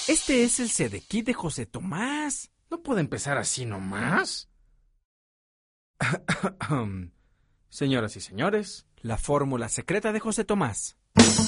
Este es el Sedequí de José Tomás. ¿No puede empezar así nomás? Señoras y señores, la fórmula secreta de José Tomás.